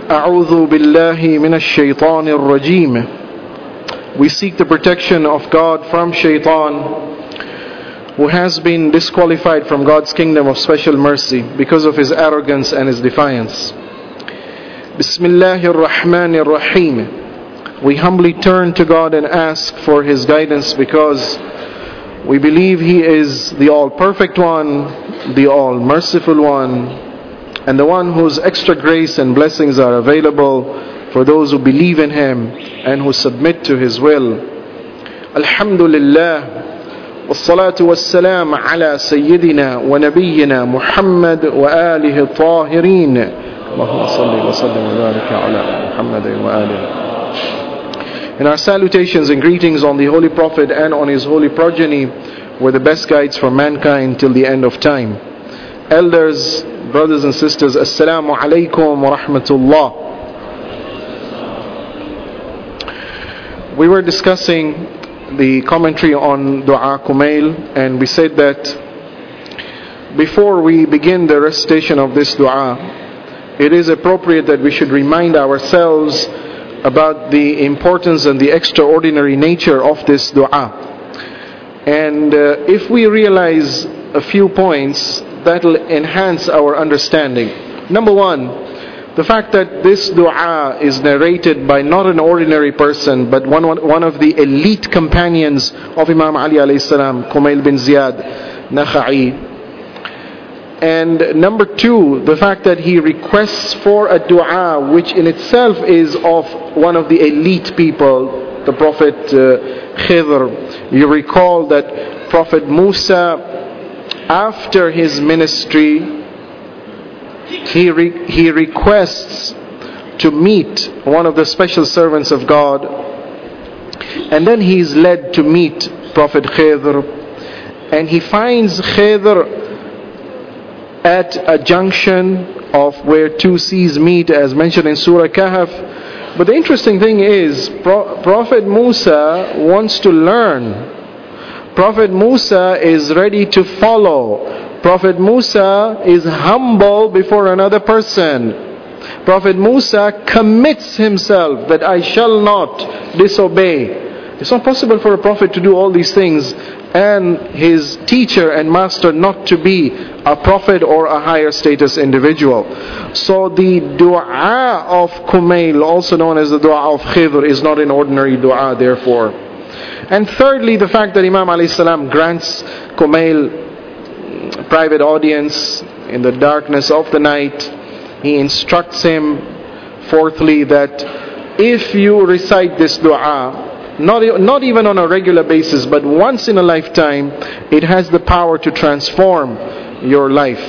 أعوذ بالله من الشيطان الرجيم. We seek the protection of God from shaitan, who has been disqualified from God's kingdom of special mercy because of his arrogance and his defiance. Bismillahir Rahmanir Rahim. We humbly turn to God and ask for his guidance because we believe he is the all-perfect one, the all-merciful one, and the one whose extra grace and blessings are available for those who believe in him and who submit to his will. Alhamdulillah, wassalatu wassalam ala sayyidina wa nabiyyina Muhammad wa alihi tahirin. Allahumma salli wa sallim wa barik ala Muhammad wa alihi. And our salutations and greetings on the Holy Prophet and on his holy progeny were the best guides for mankind till the end of time. Elders, brothers and sisters, Assalamu alaikum wa rahmatullah. We were discussing the commentary on Dua Kumail, and we said that before we begin the recitation of this dua, it is appropriate that we should remind ourselves about the importance and the extraordinary nature of this dua. And if we realize a few points, that will enhance our understanding. Number one, the fact that this dua is narrated by not an ordinary person, but one of the elite companions of Imam Ali alayhi salam, Kumail bin Ziyad Nakha'i. And number two, the fact that he requests for a dua which in itself is of one of the elite people, the Prophet Khidr. You recall that Prophet Musa, after his ministry, he requests to meet one of the special servants of God, and then he is led to meet Prophet Khidr, and he finds Khidr at a junction of where two seas meet, as mentioned in Surah Kahf. But the interesting thing is, Prophet Musa wants to learn. Prophet Musa is ready to follow. Prophet Musa is humble before another person. Prophet Musa commits himself that I shall not disobey. It's not possible for a prophet to do all these things and his teacher and master not to be a prophet or a higher status individual. So the dua of Kumail, also known as the dua of Khidr, is not an ordinary dua therefore. And thirdly, the fact that Imam alayhi salam grants Kumail private audience in the darkness of the night. He instructs him, fourthly, that if you recite this dua, not even on a regular basis, but once in a lifetime, it has the power to transform your life.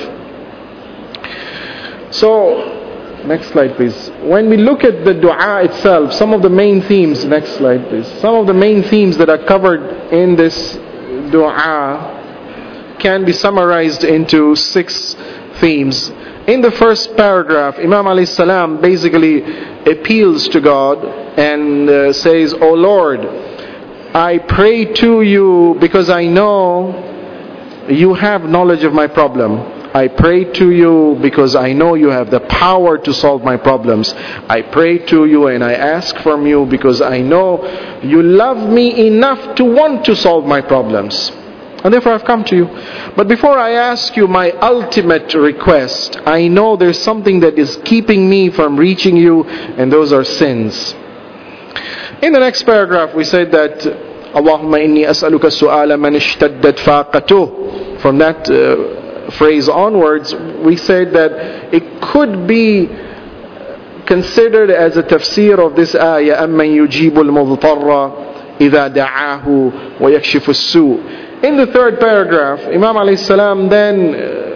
So, next slide please. When we look at the dua itself, some of the main themes, next slide please. Some of the main themes that are covered in this dua can be summarized into 6 themes. In the first paragraph, Imam alayhi salam basically appeals to God and says, "O Lord, I pray to you because I know you have knowledge of my problem. I pray to you because I know you have the power to solve my problems. I pray to you and I ask from you because I know you love me enough to want to solve my problems. And therefore I've come to you. But before I ask you my ultimate request, I know there's something that is keeping me from reaching you, and those are sins." In the next paragraph we said that Allahumma inni as'aluka su'ala man ishtaddat faqatuh. From that phrase onwards, we said that it could be considered as a tafsir of this ayah, amman yujibul mudtarra idha da'ahu wa yakshifu as-su'. In the third paragraph, Imam alayhi salam then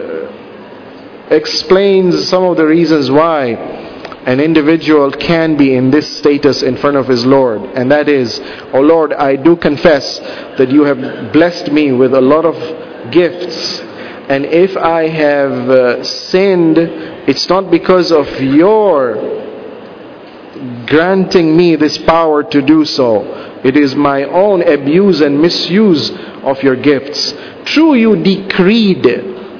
explains some of the reasons why an individual can be in this status in front of his Lord. And that is, "O Lord, I do confess that you have blessed me with a lot of gifts. And if I have sinned, it's not because of your granting me this power to do so. It is my own abuse and misuse of your gifts. True, you decreed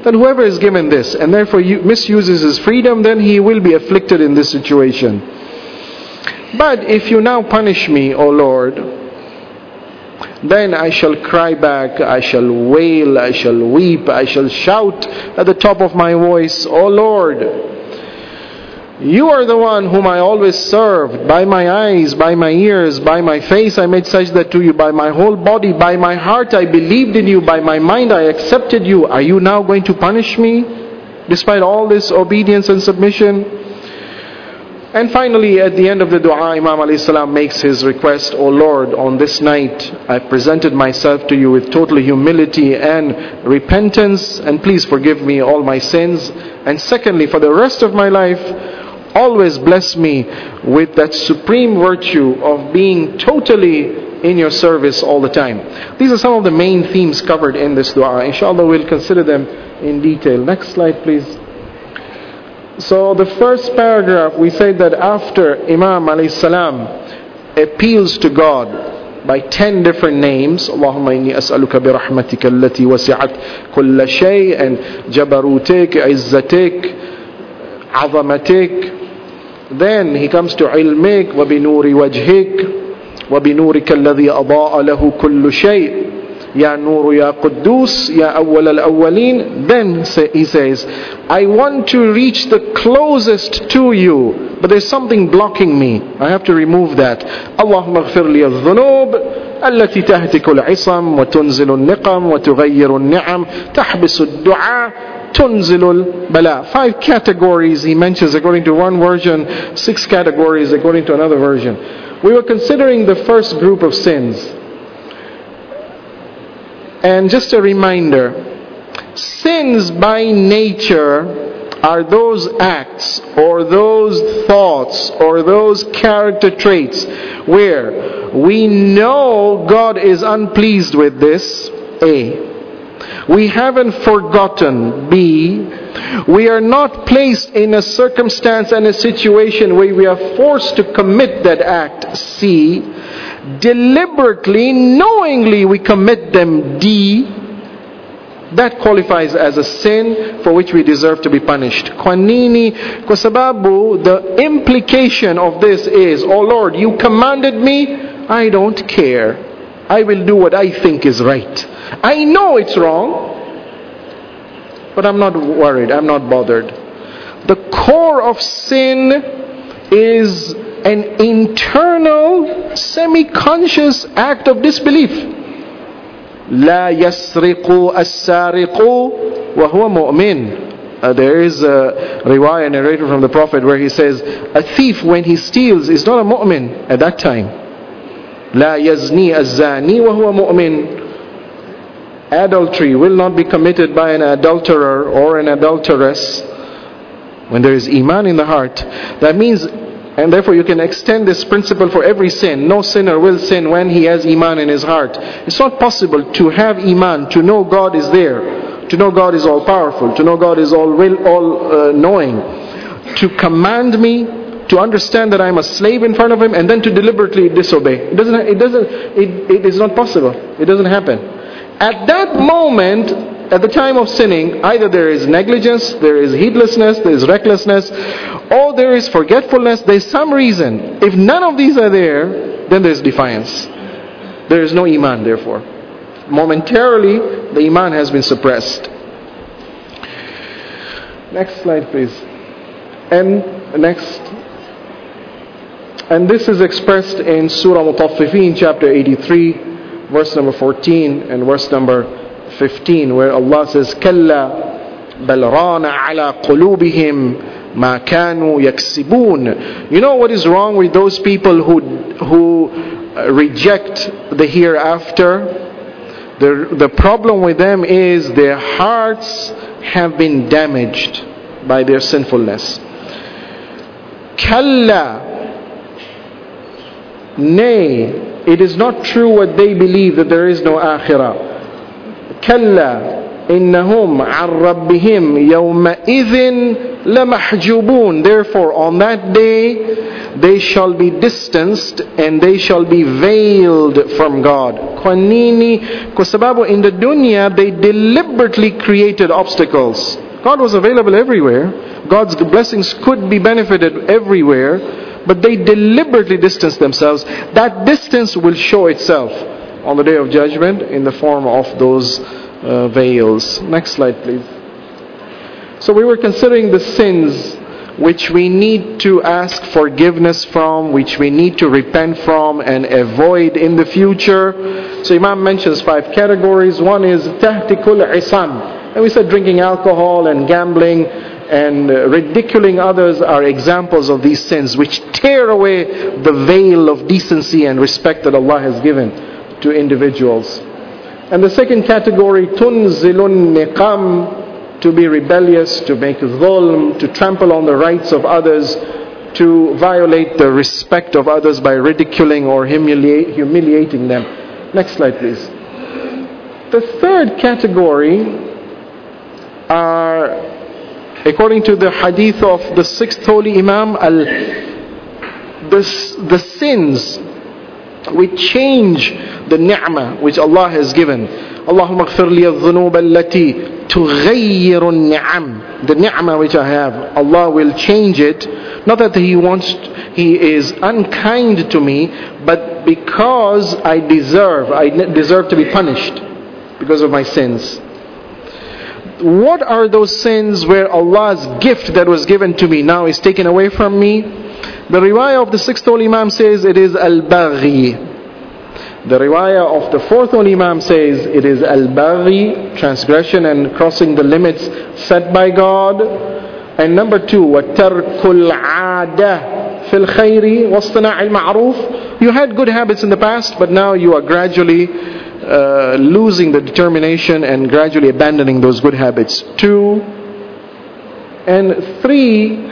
then whoever is given this and therefore misuses his freedom, then he will be afflicted in this situation. But if you now punish me, O Lord, then I shall cry back, I shall wail, I shall weep, I shall shout at the top of my voice, O Lord, you are the one whom I always served. By my eyes, by my ears, by my face I made sajda to you. By my whole body, by my heart I believed in you. By my mind I accepted you. Are you now going to punish me despite all this obedience and submission? And finally, at the end of the dua, Imam alayhi salam makes his request, O Lord, on this night I presented myself to you with total humility and repentance, and please forgive me all my sins. And secondly, for the rest of my life, always bless me with that supreme virtue of being totally in your service all the time. These are some of the main themes covered in this dua. Inshallah, we'll consider them in detail. Next slide, please. So the first paragraph, we say that after Imam alayhi salam appeals to God by 10 different names, Allahumma inni as'aluka bi rahmatika allati wasi'at kulla shay, and jabarutik, izzatik, azamatik. Then he comes to ilmik, wa bi nuri wajhik, wa bi nurika alladhi adaa lahu kullu shay, Ya Nuru Ya Quddus, Ya Awwal al-Awwalin. Then he says, I want to reach the closest to you, but there's something blocking me. I have to remove that. Allahumma ghfir li al-dhunub التي تهتك العصم وتنزل النقم وتغير النعم تحبس الدعاء تنزل البلاء. 5 categories he mentions according to one version, 6 categories according to another version. We were considering the first group of sins. And just a reminder, sins by nature are those acts or those thoughts or those character traits where we know God is unpleased with this, A. We haven't forgotten, B. We are not placed in a circumstance and a situation where we are forced to commit that act, C. Deliberately, knowingly we commit them, D. That qualifies as a sin for which we deserve to be punished. Kwanini, kwa sababu, the implication of this is, oh Lord, you commanded me, I don't care. I will do what I think is right. I know it's wrong, but I'm not worried, I'm not bothered. The core of sin is an internal, semi-conscious act of disbelief. لا يسرق السارق وهو مؤمن. There is a riwayah narrated from the Prophet where he says, a thief when he steals is not a mu'min at that time. لا يزني الزاني وهو مؤمن. Adultery will not be committed by an adulterer or an adulteress when there is iman in the heart. That means, and therefore you can extend this principle for every sin. No sinner will sin when he has iman in his heart. It's not possible to have iman, to know God is there, to know God is all powerful, to know God is all knowing, to command me, to understand that I am a slave in front of Him, and then to deliberately disobey. It is not possible. It doesn't happen. At that moment, at the time of sinning, either there is negligence, there is heedlessness, there is recklessness, or there is forgetfulness. There is some reason. If none of these are there, then there is defiance. There is no iman, therefore. Momentarily, the iman has been suppressed. Next slide, please. And this is expressed in Surah Mutaffifin, chapter 83, verse number 14 and verse number 15, where Allah says, كَلَّا بَلْ رَانَ عَلَى قُلُوبِهِمْ مَا كَانُوا يَكْسِبُونَ. You know what is wrong with those people who reject the hereafter? The problem with them is their hearts have been damaged by their sinfulness. كَلَّا, nay, it is not true what they believe, that there is no akhirah. Kalla, إنهم عن ربهم يومئذ لمحجوبون. Therefore on that day they shall be distanced and they shall be veiled from God. Kwa nini? Kwa sababu in the dunya they deliberately created obstacles. God was available everywhere. God's blessings could be benefited everywhere, but they deliberately distanced themselves. That distance will show itself on the day of judgment in the form of those veils. Next slide, please. So we were considering the sins which we need to ask forgiveness from, which we need to repent from and avoid in the future. So Imam mentions 5 categories. One is tahtikul isam, and we said drinking alcohol and gambling and ridiculing others are examples of these sins which tear away the veil of decency and respect that Allah has given to individuals. And the second category, tunzilun niqam, to be rebellious, to make dhulm, to trample on the rights of others, to violate the respect of others by ridiculing or humiliating them. Next slide, please. The third category are, according to the hadith of the 6th holy Imam, the sins which change the ni'mah which Allah has given. Allahumma ighfir li adh-dhunub allati tughayyiru an-ni'am. The ni'mah which I have, Allah will change it. Not that He is unkind to me, but because I deserve to be punished because of my sins. What are those sins where Allah's gift that was given to me now is taken away from me? The riwayah of the 6th holy Imam says it is al-baghi. The riwayah of the 4th holy Imam says it is al-baghi, transgression and crossing the limits set by God. And number 2, وَتَرْكُ الْعَادَةِ فِي الْخَيْرِ وَاصْطِنَاعِ الْمَعْرُوفِ. You had good habits in the past, but now you are gradually losing the determination and gradually abandoning those good habits. 2 and 3,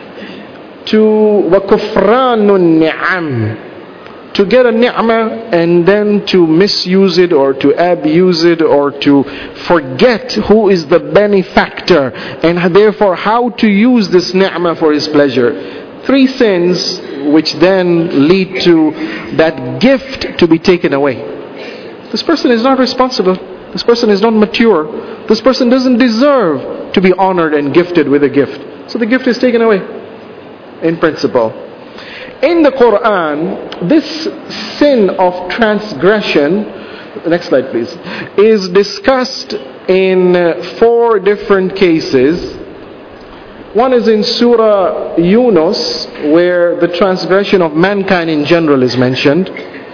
to وَكُفْرَانُ النِّعَمِ, to get a ni'mah and then to misuse it or to abuse it or to forget who is the benefactor and therefore how to use this ni'mah for His pleasure. 3 sins which then lead to that gift to be taken away. This person is not responsible. This person is not mature. This person doesn't deserve to be honored and gifted with a gift. So the gift is taken away in principle. In the Quran, this sin of transgression, next slide please, is discussed in 4 different cases. One is in Surah Yunus, where the transgression of mankind in general is mentioned.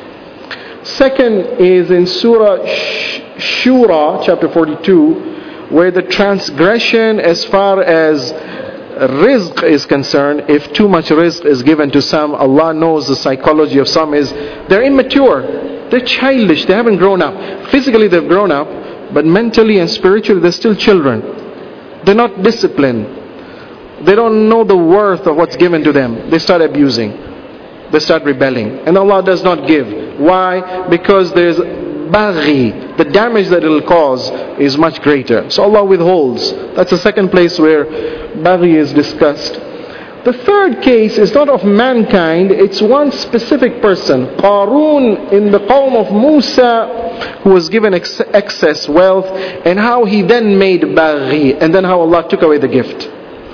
Second is in Surah Shura, chapter 42, where the transgression as far as rizq is concerned, if too much rizq is given to some, Allah knows the psychology of some is they're immature, they're childish, they haven't grown up. Physically they've grown up, but mentally and spiritually they're still children. They're not disciplined. They don't know the worth of what's given to them. They start abusing. They start rebelling. And Allah does not give. Why? Because there's baghi. The damage that it will cause is much greater. So Allah withholds. That's the second place where baghi is discussed. The third case is not of mankind. It's one specific person. Qarun in the qawm of Musa, who was given excess wealth, and how he then made baghi, and then how Allah took away the gift.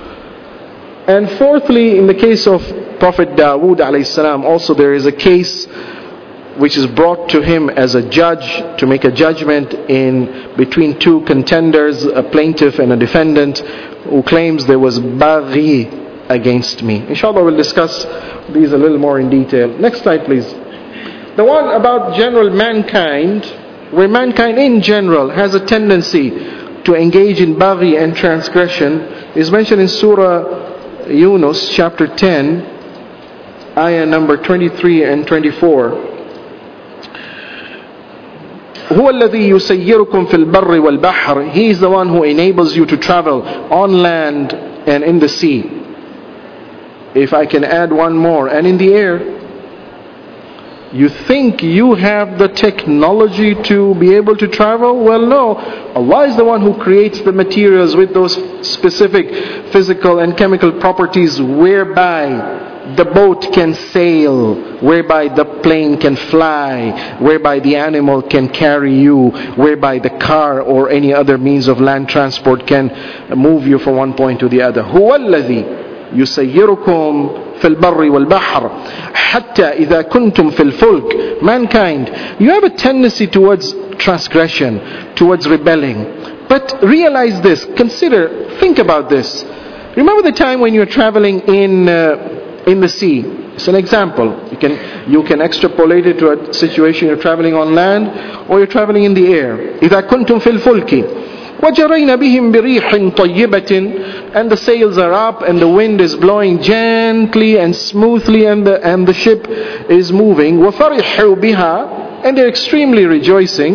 And fourthly, in the case of Prophet Dawood alayhi salam, also there is a case which is brought to him as a judge to make a judgment in between 2 contenders, a plaintiff and a defendant, who claims there was baghi against me. Inshallah we'll discuss these a little more in detail. Next slide please. The one about general mankind, where mankind in general has a tendency to engage in baghi and transgression, is mentioned in Surah Yunus chapter 10, ayah number 23 and 24. هو الذي يسيركم في البر والبحر. He is the one who enables you to travel on land and in the sea. If I can add one more, and in the air. You think you have the technology to be able to travel? Well, no. Allah is the one who creates the materials with those specific physical and chemical properties whereby the boat can sail, whereby the plane can fly, whereby the animal can carry you, whereby the car or any other means of land transport can move you from one point to the other. هو الذي يسيركم في البر والبحر حتى إذا كنتم في الفلك. Mankind, you have a tendency towards transgression, towards rebelling. But realize this, consider, think about this. Remember the time when you're traveling in the sea. It's an example. You can extrapolate it to a situation you're traveling on land or you're traveling in the air. إذا كنتم في الفلك وَجَرَيْنَ بِهِمْ بِرِيحٍ طَيِّبَةٍ, and the sails are up and the wind is blowing gently and smoothly and the ship is moving. وَفَرِحُوا بِهَا, and they're extremely rejoicing.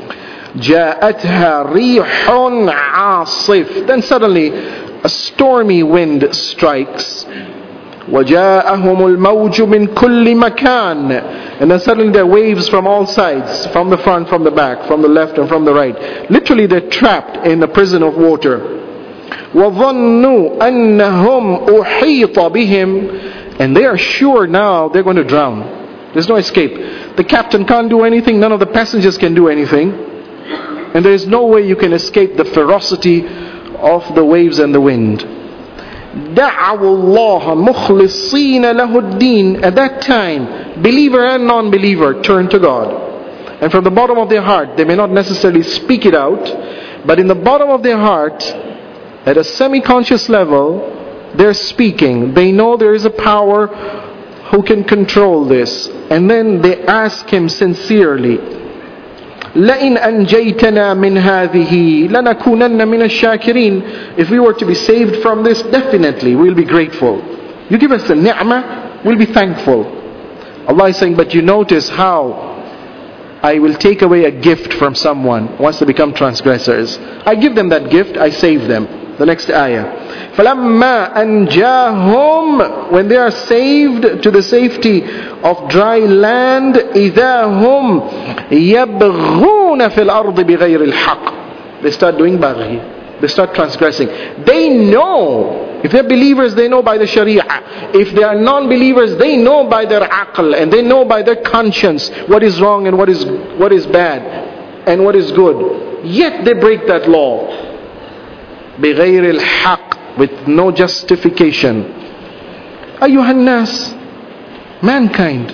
جَاءَتْهَا رِيحٌ عَاصِفٌ, then suddenly a stormy wind strikes. وَجَاءَهُمُ الْمَوْجُ مِنْ كُلِّ مَكَانٍ, and then suddenly there are waves from all sides, from the front, from the back, from the left and from the right. Literally they're trapped in a prison of water. وَظَنُّوا أَنَّهُمْ أُحِيطَ بِهِمْ, and they are sure now they're going to drown. There's no escape. The captain can't do anything, none of the passengers can do anything, and there is no way you can escape the ferocity of the waves and the wind. دعوا الله مخلصين له الدين. At that time, believer and non-believer turn to God, and from the bottom of their heart, they may not necessarily speak it out, but in the bottom of their heart, at a semi-conscious level, they're speaking. They know there is a power who can control this, and then they ask Him sincerely, لَإِنْ أَنْجَيْتَنَا مِنْ هَذِهِ لَنَكُونَنَّ مِنَ الشَّاكِرِينَ. If we were to be saved from this, definitely we'll be grateful. You give us the ni'mah, we'll be thankful. Allah is saying, but you notice how I will take away a gift from someone once they become transgressors. I give them that gift, I save them. The next ayah. فَلَمَّا أَنْجَاهُمْ, when they are saved to the safety of dry land, إِذَا هُمْ يَبْغُونَ فِي الْأَرْضِ بِغَيْرِ الْحَقِّ. They start doing baghi. They start transgressing. They know, if they're believers, they know by the sharia. If they are non-believers, they know by their aql, and they know by their conscience what is wrong and what is bad and what is good. Yet they break that law. بِغَيْرِ الْحَقِّ, with no justification. أَيُّهَا النَّاسِ, mankind.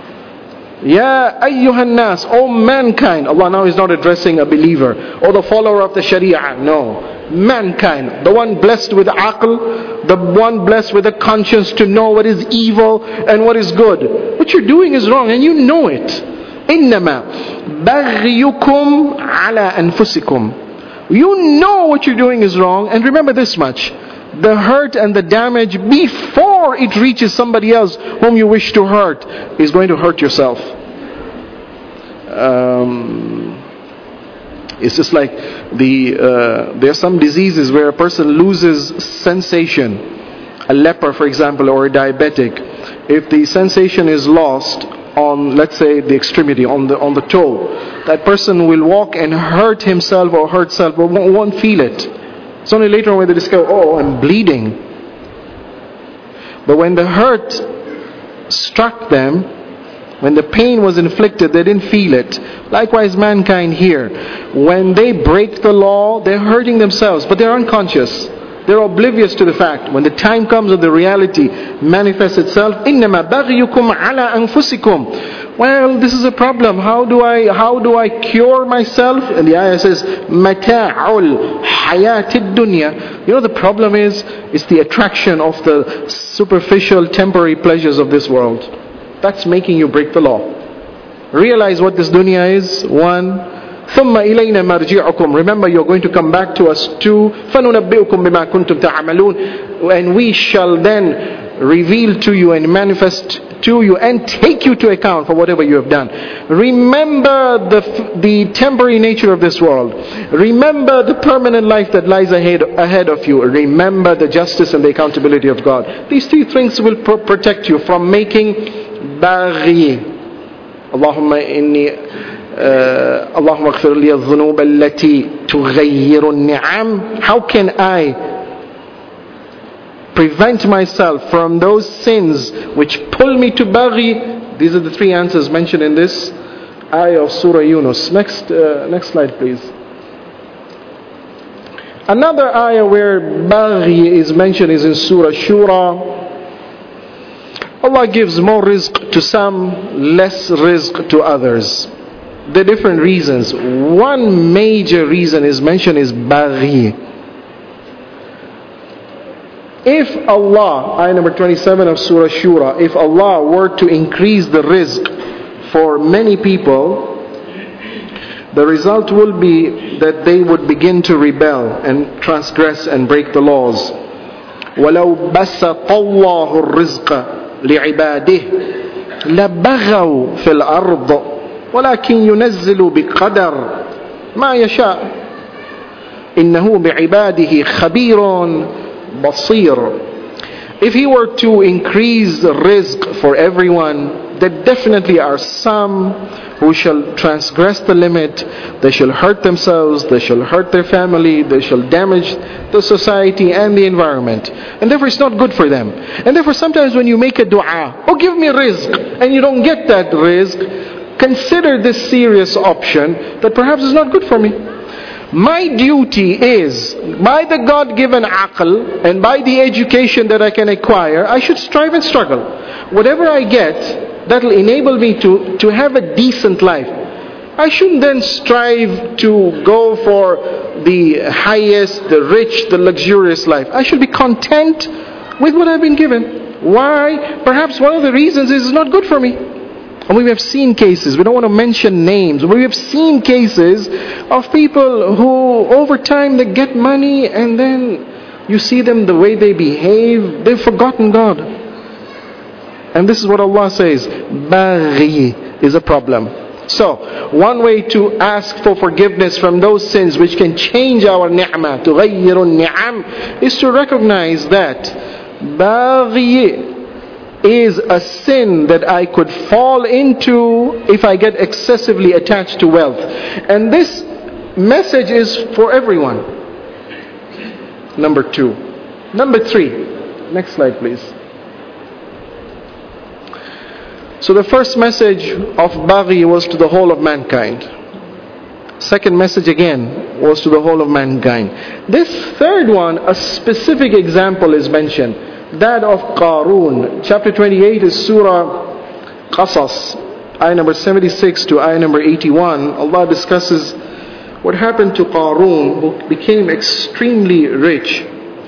Ya ayyuhan nas, O mankind. Allah now is not addressing a believer or the follower of the sharia. No, mankind, the one blessed with aql, the one blessed with a conscience to know what is evil and what is good. What you're doing is wrong and you know it. إِنَّمَا بَغْيُكُمْ عَلَى أَنفُسِكُمْ. You know what you're doing is wrong, and remember this much: the hurt and the damage before it reaches somebody else whom you wish to hurt is going to hurt yourself. It's just like there are some diseases where a person loses sensation. A leper, for example, or a diabetic. If the sensation is lost on, let's say, the extremity, on the toe, that person will walk and hurt himself or herself, but won't feel it. It's only later on when they discover, oh, I'm bleeding. But when the hurt struck them, when the pain was inflicted, they didn't feel it. Likewise, mankind here, when they break the law, they're hurting themselves, but they're unconscious. They're oblivious to the fact. When the time comes of the reality manifests itself, إِنَّمَا بَغْيُكُمْ عَلَىٰ أَنفُسِكُمْ. Well, this is a problem. How do I cure myself? And the ayah says, مَتَاعُ الْحَيَاةِ الدُّنْيَا. You know, the problem is, it's the attraction of the superficial, temporary pleasures of this world. That's making you break the law. Realize what this dunya is. One. ثُمَّ إِلَيْنَا مَرْجِعُكُمْ. Remember, you're going to come back to us too. فَنُنَبِّئُكُمْ بِمَا كُنْتُمْ تَعْمَلُونَ. And we shall then reveal to you and manifest to you and take you to account for whatever you have done. Remember the temporary nature of this world. Remember the permanent life that lies ahead of you. Remember the justice and the accountability of God. These three things will protect you from making baghi. اللهم إني اللهم اغفر لي الذنوب التي تغير النعم. How can I prevent myself from those sins which pull me to baghi? These are the three answers mentioned in this ayah of Surah Yunus. Next slide please. Another ayah where baghi is mentioned is in Surah Shura. Allah gives more rizq to some, less rizq to others. The different reasons. One major reason is mentioned is baghi. If Allah, ayah number 27 of Surah Shura, if Allah were to increase the rizq for many people, the result will be that they would begin to rebel and transgress and break the laws. وَلَوْ بَسَطَ اللَّهُ الرِّزْقَ لِعِبَادِهِ لَبَغَوْا فِي الْأَرْضِ وَلَكِنْ يُنَزِّلُ بِقَدَرٍ مَا يَشَاءُ إِنَّهُ بِعِبَادِهِ خَبِيرٌ بَصِيرٌ. If He were to increase the rizq for everyone, there definitely are some who shall transgress the limit. They shall hurt themselves, they shall hurt their family, they shall damage the society and the environment, and therefore it's not good for them. And therefore sometimes when you make a dua, oh give me rizq, and you don't get that rizq, consider this serious option that perhaps is not good for me. My duty is, by the God-given aql and by the education that I can acquire, I should strive and struggle. Whatever I get, that will enable me to have a decent life. I shouldn't then strive to go for the highest, the rich, the luxurious life. I should be content with what I've been given. Why? Perhaps one of the reasons is it's not good for me. And we have seen cases, we don't want to mention names, but we have seen cases of people who over time they get money and then you see them the way they behave, they've forgotten God. And this is what Allah says, baghi is a problem. So, one way to ask for forgiveness from those sins which can change our ni'mah, تغير النعم, is to recognize that baghi is a sin that I could fall into if I get excessively attached to wealth. And this message is for everyone. Number 2. Number 3. Next slide please. So the first message of baghi was to the whole of mankind. Second message again was to the whole of mankind. This third one, a specific example is mentioned. That of Qarun. Chapter 28 is Surah Qasas, ayah number 76 to ayah number 81. Allah discusses what happened to Qarun, who became extremely rich.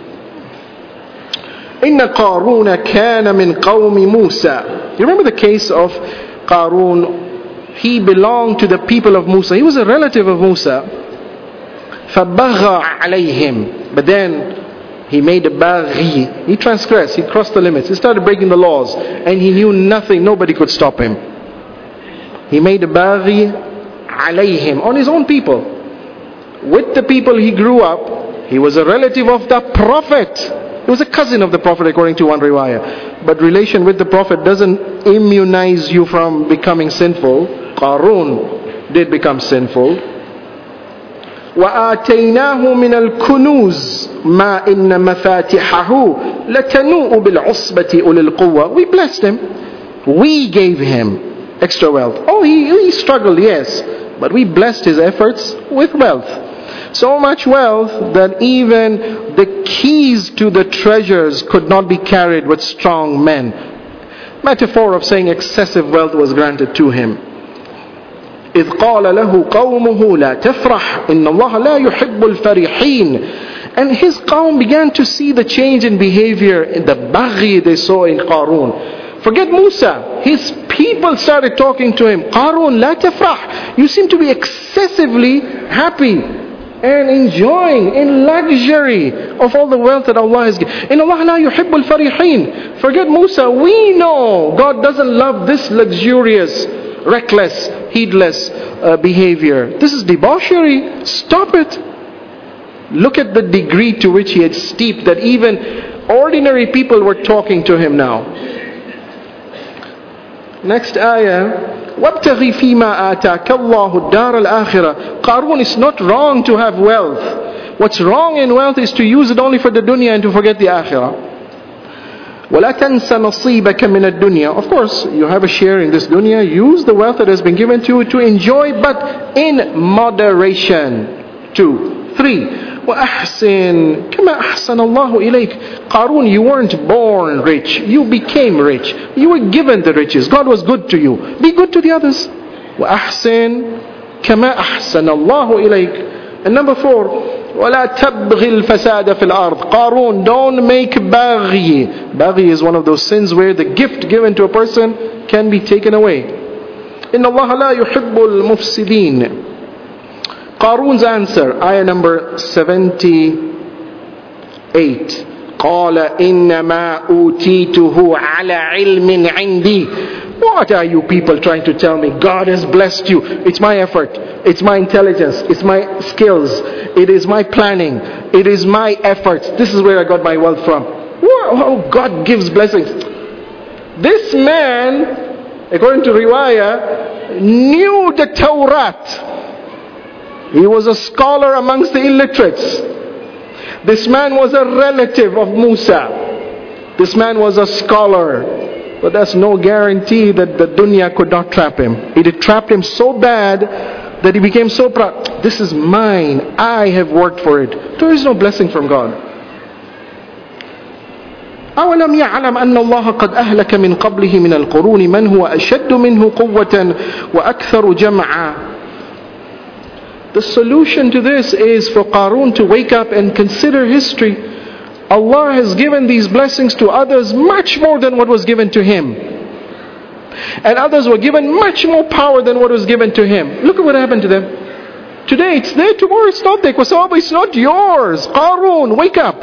Inna Qaruna kana min qawmi Musa. You remember the case of Qarun? He belonged to the people of Musa. He was a relative of Musa. فَبَغَى عَلَيْهim. But then he made a baghi. He transgressed. He crossed the limits. He started breaking the laws. And he knew nothing. Nobody could stop him. He made a baghi alayhim, on his own people. With the people he grew up, he was a relative of the Prophet. He was a cousin of the Prophet according to one riwayah. But relation with the Prophet doesn't immunize you from becoming sinful. Qarun did become sinful. وَآتَيْنَاهُ مِنَ الْكُنُوزِ مَا إِنَّ مَفَاتِحَهُ لَتَنُوءُ بِالْعُصْبَةِ أُولِي الْقُوَّةِ. We blessed him. We gave him extra wealth. Oh, he struggled, yes. But we blessed his efforts with wealth. So much wealth that even the keys to the treasures could not be carried with strong men. Metaphor of saying excessive wealth was granted to him. إذ قال له قومه لا تفرح إن الله لا يحب الفرحين. And his qawm began to see the change in behavior, in the baghi they saw in Qarun. Forget Musa. His people started talking to him. Qarun, la tafrah. You seem to be excessively happy and enjoying in luxury of all the wealth that Allah has given. In Allah la yuhibbul farihin. Forget Musa. We know God doesn't love this luxurious, reckless, heedless behavior. This is debauchery. Stop it. Look at the degree to which he had steeped that even ordinary people were talking to him now. Next ayah, وَابْتَغِ فِي مَا آتَاكَ اللَّهُ الدَّارَ الْآخِرَةِ. Qarun, is not wrong to have wealth. What's wrong in wealth is to use it only for the dunya and to forget the akhirah. وَلَا تَنْسَ نَصِيبَكَ مِنَ الدُّنْيَا. Of course, you have a share in this dunya. Use the wealth that has been given to you to enjoy, but in moderation. 2. 3. وَأَحْسِنْ كَمَا أَحْسَنَ اللَّهُ إِلَيْكَ. Qarun, you weren't born rich. You became rich. You were given the riches. God was good to you. Be good to the others. وَأَحْسِنْ كَمَا أَحْسَنَ اللَّهُ إِلَيْكَ. And number 4. وَلَا تَبْغِ الْفَسَادَ فِي الْأَرْضِ. Qarun, don't make baghi. Baghi is one of those sins where the gift given to a person can be taken away. إِنَّ اللَّهَ لَا يُحِبُّ الْمُفْسِدِينَ. Qarun's answer, ayah number 78. قَالَ إِنَّمَا أُوتِيتُهُ عَلَى عِلْمٍ عِنْدِي. What are you people trying to tell me? God has blessed you. It's my effort. It's my intelligence. It's my skills. It is my planning. It is my efforts. This is where I got my wealth from. Oh, God gives blessings. This man, according to Riwayah, knew the Tawrat. He was a scholar amongst the illiterates. This man was a relative of Musa. This man was a scholar. But that's no guarantee that the dunya could not trap him. It trapped him so bad that he became so proud. This is mine. I have worked for it. There is no blessing from God. أَوَلَمْ يَعْلَمْ أَنَّ اللَّهَ قَدْ أَهْلَكَ مِنْ قَبْلِهِ مِنَ الْقُرُونِ مَنْ هُوَ أَشَدُّ مِنْهُ قُوَّةً وَأَكْثَرُ جَمْعًا. The solution to this is for Qarun to wake up and consider history. Allah has given these blessings to others much more than what was given to him. And others were given much more power than what was given to him. Look at what happened to them. Today it's there, tomorrow it's not there. It's not yours. Qarun, wake up.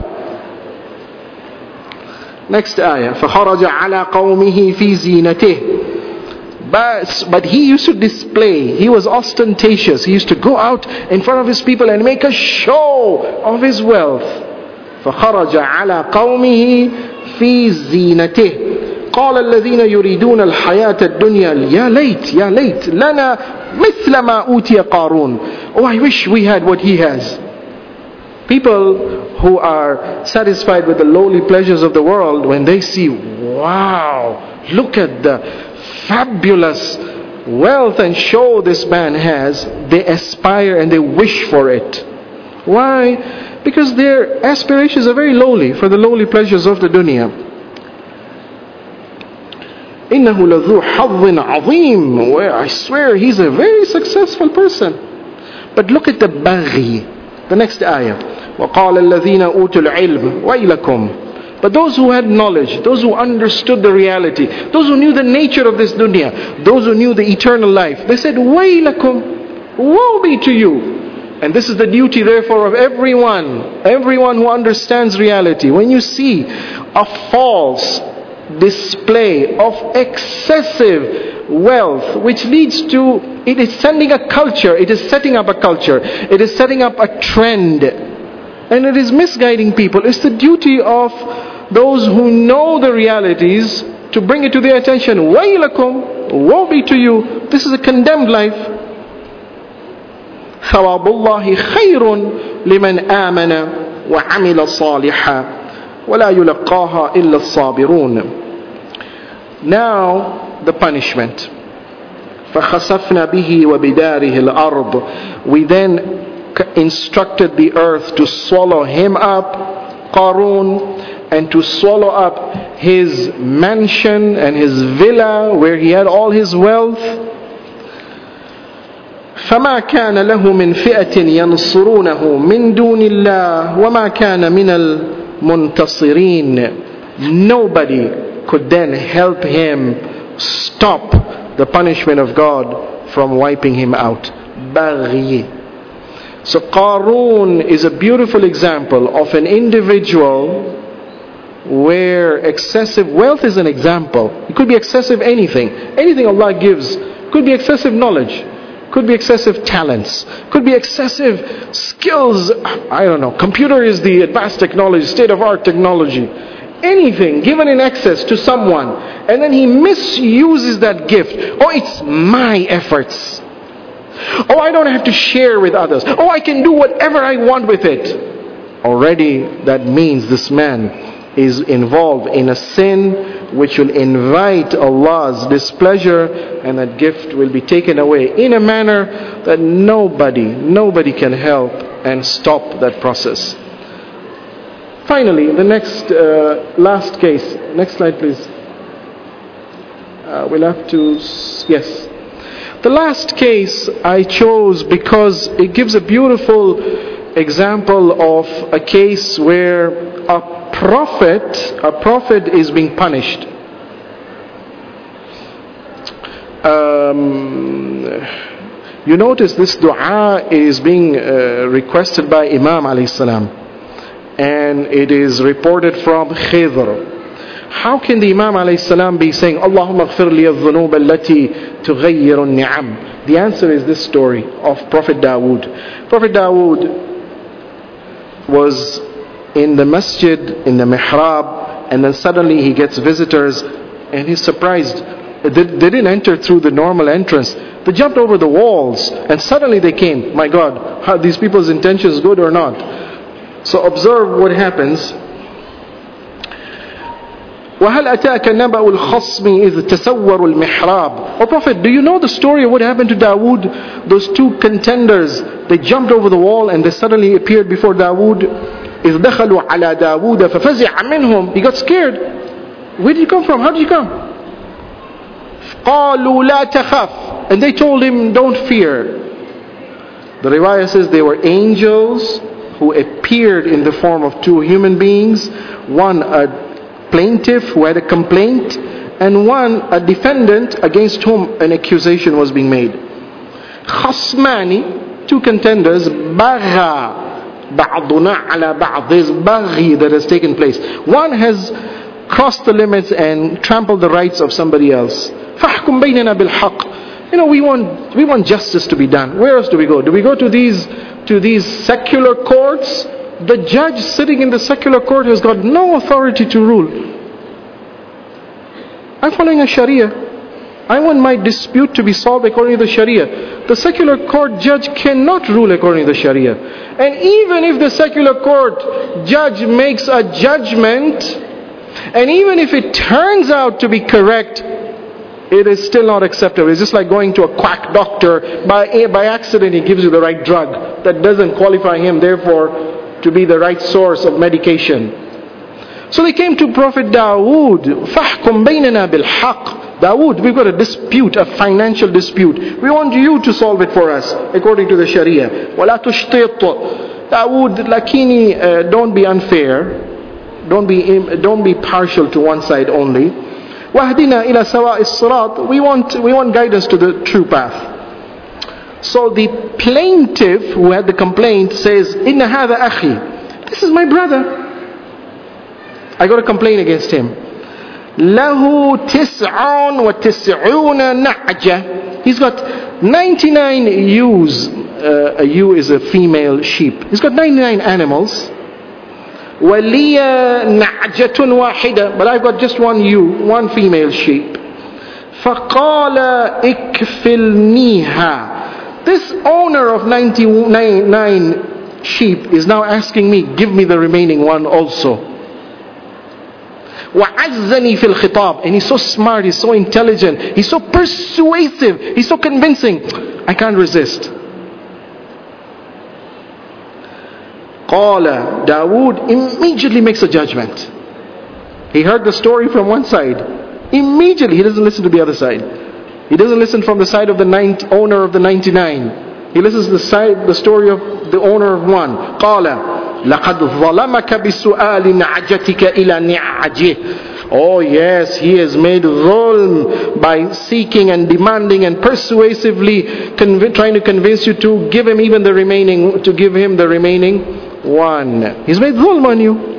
Next ayah. فَخَرَجَ عَلَى قَوْمِهِ فِي زِينَتِهِ. But he used to display. He was ostentatious. He used to go out in front of his people and make a show of his wealth. فخرج على قومه في زينته قال الذين يريدون الحياة الدنيا يا ليت لنا مثل ما أوتي قارون. Oh, I wish we had what he has. People who are satisfied with the lowly pleasures of the world, when they see, wow, look at the fabulous wealth and show this man has, they aspire and they wish for it. Why? Because their aspirations are very lowly, for the lowly pleasures of the dunya. إِنَّهُ لَذُو حَظٍّ عَظِيمٍ. Well, I swear he's a very successful person. But look at the baghi. The next ayah. وَقَالَ الَّذِينَ أُوتُوا الْعِلْمِ وَيْلَكُمْ. But those who had knowledge, those who understood the reality, those who knew the nature of this dunya, those who knew the eternal life, they said, وَيْلَكُمْ. Woe be to you. And this is the duty therefore of everyone who understands reality. When you see a false display of excessive wealth, which leads to, it is sending a culture, it is setting up a culture, it is setting up a trend, and it is misguiding people. It's the duty of those who know the realities to bring it to their attention. وَيْلَكُمْ. Woe be to you. This is a condemned life. ثواب الله خير لمن آمن وعمل صالحا ولا يلقاها إلا الصابرون. Now the punishment. فخسفنا به وبداره الأرض. We then instructed the earth to swallow him up, Qarun, and to swallow up his mansion and his villa where he had all his wealth. فما كان له من فئة ينصرونه من دون الله وما كان من المنتصرين. Nobody could then help him stop the punishment of God from wiping him out. Baghi. So Qarun is a beautiful example of an individual where excessive wealth is an example. It could be excessive anything. Anything Allah gives. Could be excessive knowledge. Could be excessive talents. Could be excessive skills. I don't know. Computer is the advanced technology, state-of-art technology. anything given in excess to someone, and then he misuses that gift. Oh, it's my efforts. Oh, I don't have to share with others. Oh, I can do whatever I want with it. Already that means this man is involved in a sin which will invite Allah's displeasure, and that gift will be taken away in a manner that nobody can help and stop that process. Finally, the next last case. Next slide, please. We'll have to... Yes. The last case I chose because it gives a beautiful example of a case where a prophet is being punished. You notice this dua is being requested by Imam alayhi salam, and it is reported from Khidr. How can the Imam alayhi salam be saying, Allahumma ghfir li al-dhunub allati tughayyiru al-ni'am? The answer is this story of Prophet Dawood. Prophet Dawood was in the masjid, in the mihrab, and then suddenly he gets visitors, and he's surprised. They didn't enter through the normal entrance. They jumped over the walls, and suddenly they came. My God, are these people's intentions good or not? So observe what happens. وَهَلْ أَتَاكَ نَبَأُ الْخَصْمِ إِذْ تَسَوَّرُوا الْمِحْرَابِ. Oh Prophet, do you know the story of what happened to Dawood? Those two contenders, they jumped over the wall and they suddenly appeared before Dawood. إِذْ دَخَلُوا عَلَى دَاوُودَ فَفَزِعَ مِنْهُمْ. He got scared. Where did you come from? How did you come? قَالُوا لَا تَخَفْ. And they told him, don't fear. The riwayah says they were angels who appeared in the form of two human beings. One a plaintiff who had a complaint, and one a defendant against whom an accusation was being made. Khasmani, two contenders. Bagha ba'duna ala ba'd. There's baghi that has taken place. One has crossed the limits and trampled the rights of somebody else. Fahkum baynana bil haqq. We want justice to be done. Where else do we go? Do we go to these secular courts? The judge sitting in the secular court has got no authority to rule. I'm following a Sharia. I want my dispute to be solved according to the Sharia. The secular court judge cannot rule according to the Sharia. And even if the secular court judge makes a judgment, and even if it turns out to be correct, it is still not acceptable. It's just like going to a quack doctor. By accident he gives you the right drug. That doesn't qualify him, therefore, to be the right source of medication. So they came to Prophet Dawood. فَحْكُمْ بَيْنَنَا بِالْحَقِّ. Dawood, we've got a dispute, a financial dispute. We want you to solve it for us according to the Sharia. وَلَا تُشْطِطُ. Dawood, lakini, don't be unfair. Don't be partial to one side only. وَهْدِنَا إِلَى سَوَاءِ الصِّرَاطِ. We want guidance to the true path. So the plaintiff who had the complaint says, Inna hadha akhi. This is my brother. I got a complaint against him. Lahu tis'un wa tis'una na'ja. He's got 99 ewes. A ewe is a female sheep. He's got 99 animals. Waliya na'jatun wahida. But I've got just one ewe, one female sheep. فَقَالَ اكْفِلْنِيهَا. This owner of 99 sheep is now asking me, give me the remaining one also. وَعَزَّنِي فِي الْخِطَابِ. And he's so smart, he's so intelligent, he's so persuasive, he's so convincing. I can't resist. قَالَ. Dawood immediately makes a judgment. He heard the story from one side. Immediately, he doesn't listen to the other side. He doesn't listen from the side of the owner of the 99. He listens to the story of the owner of one. قَالَ لَقَدْ ظَلَمَكَ بِسُؤَالِ نَعْجَتِكَ إِلَى نِعَجِهِ. Oh yes, he has made dhulm by seeking and demanding and persuasively trying to convince you to give him even the remaining, one. He's made dhulm on you.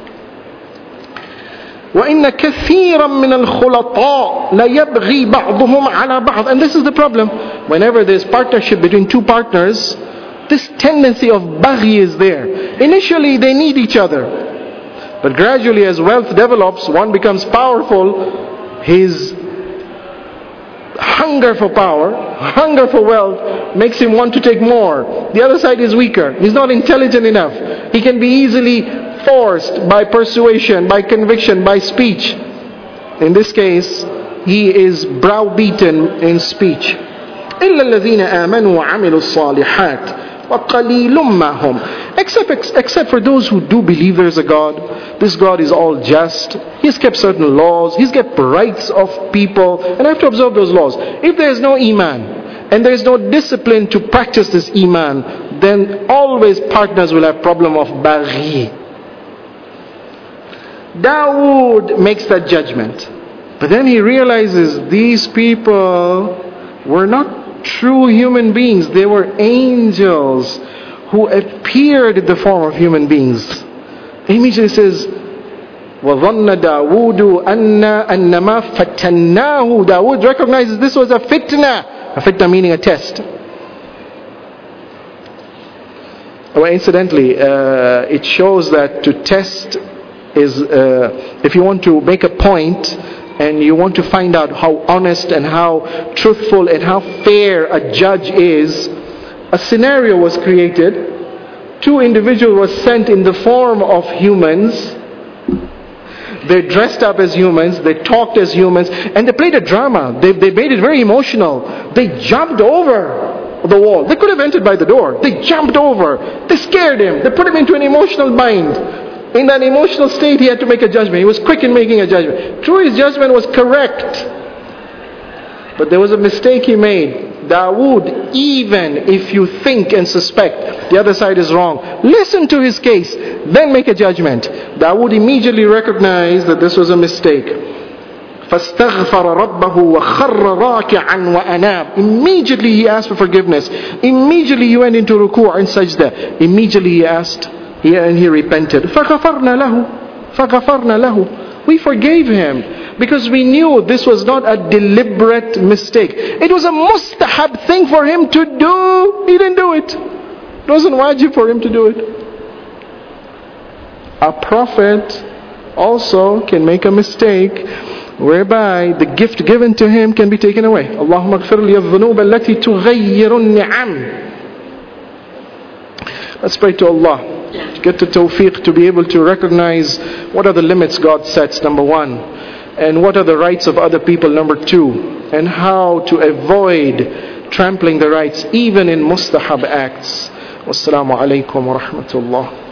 وَإِنَّ كَثِيرًا مِنَ الْخُلَطَاءِ لَيَبْغِي بَعْضُهُمْ عَلَى بَعْضٍ. And this is the problem. Whenever there's partnership between two partners, this tendency of baghi is there. Initially they need each other. But gradually as wealth develops, one becomes powerful, his hunger for power, hunger for wealth makes him want to take more. The other side is weaker. He's not intelligent enough. He can be easily forced by persuasion, by conviction, by speech. In this case, he is browbeaten in speech. إِلَّا الَّذِينَ آمَنُوا وَعَمِلُوا الصَّالِحَاتِ وَقَلِيلٌ مَّا هُمْ. Except for those who do believe there is a God. This God is all just. He's kept certain laws. He's kept rights of people. And I have to observe those laws. If there is no Iman, and there is no discipline to practice this Iman, then always partners will have problem of baghi. Dawood makes that judgment. But then he realizes these people were not true human beings. They were angels who appeared in the form of human beings. He immediately says, وَظَنَّ دَاوُودُ أَنَّمَا فَتَنَّاهُ. Dawood recognizes this was a fitna. A fitna meaning a test. Well, incidentally, it shows that to test is, if you want to make a point and you want to find out how honest and how truthful and how fair a judge is, a scenario was created. Two individuals were sent in the form of humans. They dressed up as humans, they talked as humans, and they played a drama. They made it very emotional. They jumped over the wall. They could have entered by the door. They jumped over. They scared him. They put him into an emotional bind. In that emotional state, he had to make a judgment. He was quick in making a judgment. True, his judgment was correct. But there was a mistake he made. Dawood, even if you think and suspect the other side is wrong, listen to his case, then make a judgment. Dawood immediately recognized that this was a mistake. فَاسْتَغْفَرَ رَبَّهُ وَخَرَّ رَاكِعًا وَأَنَابَ. Immediately he asked for forgiveness. Immediately he went into ruku' and sajda. Immediately he asked, and he repented. فَغَفَرْنَا لَهُ. We forgave him because we knew this was not a deliberate mistake. It was a mustahab thing for him to do. He didn't do it. It wasn't wajib for him to do it. A prophet also can make a mistake whereby the gift given to him can be taken away. Allahumma ighfir li adh-dhunub allati tughayyiru an-ni'am. Let's pray to Allah to get the tawfiq to be able to recognize what are the limits God sets, number one, and what are the rights of other people, number two, and how to avoid trampling the rights even in mustahab acts. Wassalamu alaikum wa rahmatullah.